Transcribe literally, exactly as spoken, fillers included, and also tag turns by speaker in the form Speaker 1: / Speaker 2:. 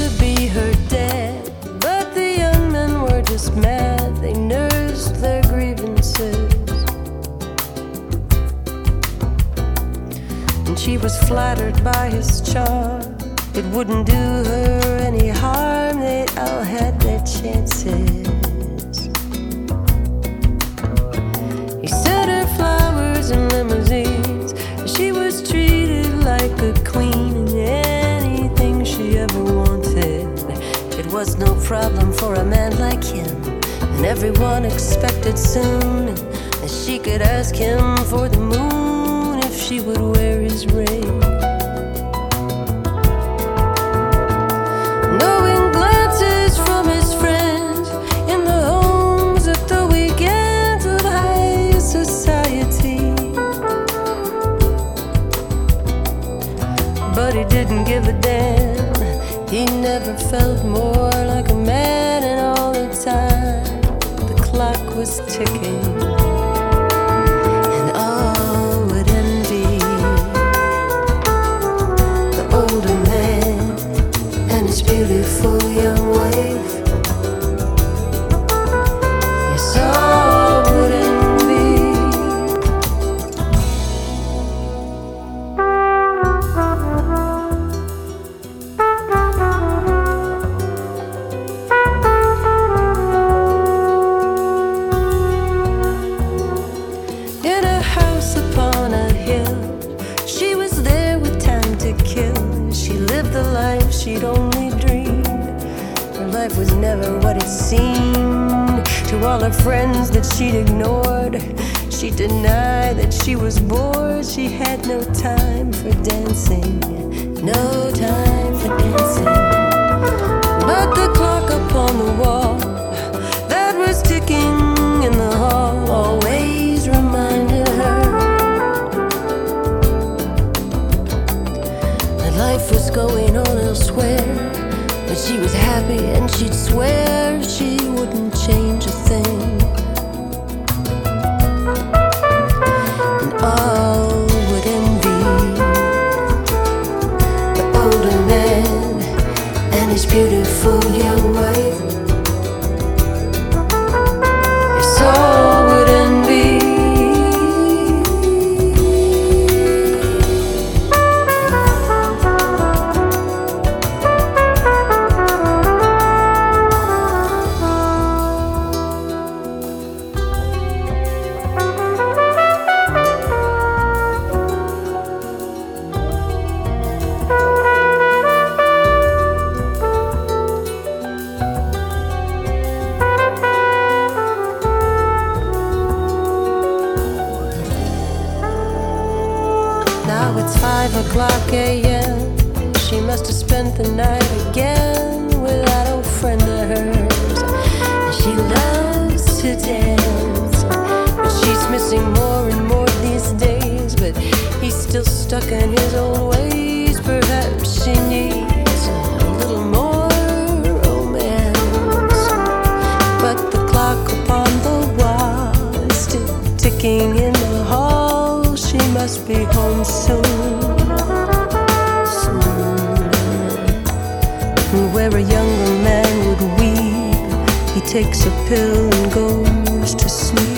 Speaker 1: be her dad, but the young men were just mad. They nursed their grievances, and she was flattered by his charm. It wouldn't do her any harm, they all had their chances. He sent her flowers and limousines. She was treated like a queen, and anything she ever wanted, it was no problem for a man like him. And everyone expected soon that she could ask him for the moon if she would wear his ring. Knowing glances from his friends in the homes at the weekends of high society, but he didn't give a damn. He never felt more like a man, and all the time the clock was ticking, and all would envy the older man and his beautiful young wife. Yes, all would envy. In a house upon a hill, she was there with time to kill. She lived the life she'd only dreamed. Her life was never what it seemed to all her friends that she'd ignored. She denied that she was bored. She had no time for dancing, no time for dancing. But the clock upon the wall that was ticking in the hall always reminded her that life was going on elsewhere. But she was happy, and she'd swear she wouldn't change a thing. And all would envy the older man and his beautiful young wife. Yes, all would envy. Now it's five o'clock a m She must have spent the night again with that old friend of hers. And she loves to dance, but she's missing more and more these days. But he's still stuck in his old ways. Perhaps she needs a little more romance. But the clock upon the wall is still ticking in the hall. She must be home soon, soon. Where a younger man would weep, he takes a pill and goes to sleep.